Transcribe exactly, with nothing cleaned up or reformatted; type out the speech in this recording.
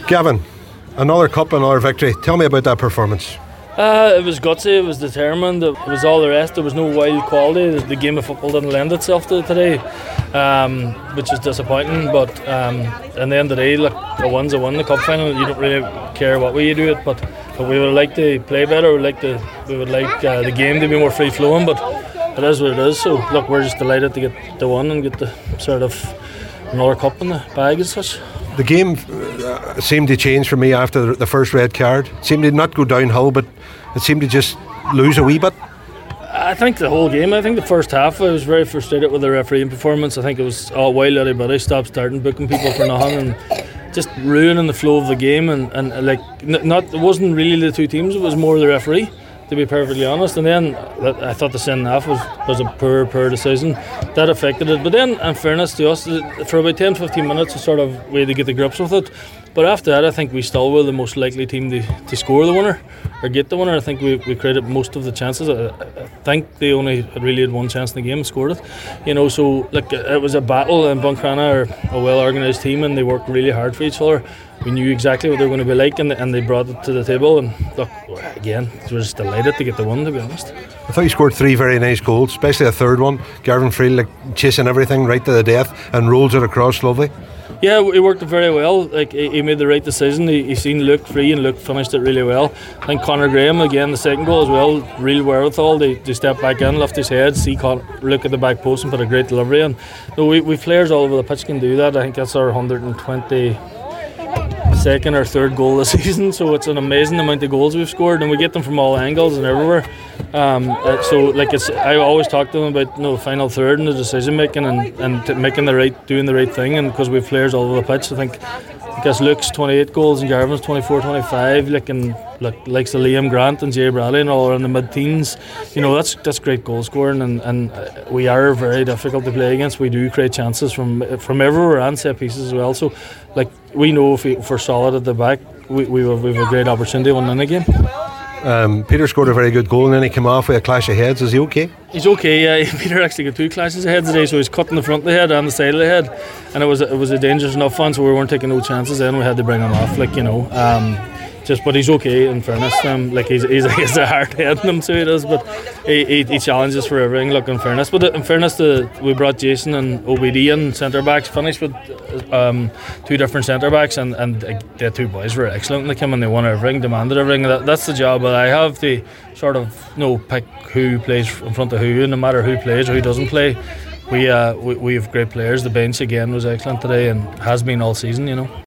Gavin, another cup, another victory. Tell me about that performance. Uh, it was gutsy, it was determined, it was all the rest. There was no wild quality. The, the game of football didn't lend itself to it today, um, which is disappointing. But um, in the end of the day, look, a win's a win. The cup final, you don't really care what way you do it. But, but we would like to play better. We like to, we would like uh, the game to be more free flowing. But it is what it is. So look, we're just delighted to get the win and get the sort of another cup in the bag as such. The game uh, seemed to change for me after the, the first red card. It seemed to not go downhill, but it seemed to just lose a wee bit. I think the whole game, I think the first half I was very frustrated with the refereeing performance. I think it was all wild everybody stop starting booking people for nothing and just ruining the flow of the game, and, and uh, like n- not it wasn't really the two teams, it was more the referee, to be perfectly honest. And then I thought the second half was, was a poor, poor decision. That affected it. But then, in fairness to us, for about ten to fifteen minutes, we sort of we had to get the grips with it. But after that, I think we still were the most likely team to, to score the winner or get the winner. I think we, we created most of the chances. I, I think they only really had one chance in the game and scored it. You know, so like it was a battle, and Buncrana are a well organised team and they worked really hard for each other. We knew exactly what they were going to be like, and, and they brought it to the table. And look, again, we were just delighted to get the win, to be honest. I thought you scored three very nice goals, especially the third one. Garvin Friel like chasing everything right to the death and rolls it across lovely. Yeah, he worked it very well. Like he made the right decision. He, he seen Luke free, and Luke finished it really well. I think Conor Graham again, the second goal as well, real wherewithal. They, they stepped back in, lift his head, see Con- look at the back post and put a great delivery in. No, we we players all over the pitch can do that. I think that's our one hundred twenty second or third goal this season, so it's an amazing amount of goals we've scored, and we get them from all angles and everywhere. Um, uh, so like it's, I always talk to them about you know, the final third and the decision making and, and t- making the right, doing the right thing. And because we have players all over the pitch, I think I guess Luke's twenty-eight goals and Garvin's twenty-four, twenty-five. Like and like likes of Liam Grant and Jay Bradley and all are in the mid-teens. You know that's that's great goal scoring, and, and we are very difficult to play against. We do create chances from from everywhere and set pieces as well. So like we know if, we, if we're solid at the back, we we have, we have a great opportunity to win in the game. Um, Peter scored a very good goal, and then he came off with a clash of heads. Is he okay? He's okay, yeah. Peter actually got two clashes of head today, so he's cut in the front of the head and the side of the head, and it was a, it was a dangerous enough one, so we weren't taking no chances. Then we had to bring him off, like you know. Um, just, but he's okay. In fairness, um, like he's he's, he's a hard head in him, so he does. But he, he, he challenges for everything. Look, in fairness, but in fairness, the, we brought Jason and O B D in centre backs, finished with um, two different centre backs, and and the two boys were excellent. Like him, and they won everything, demanded everything. That, that's the job that I have to sort of you know pick who plays in front of who, and no matter who plays or who doesn't play, we uh we, we have great players. The bench again was excellent today and has been all season, you know.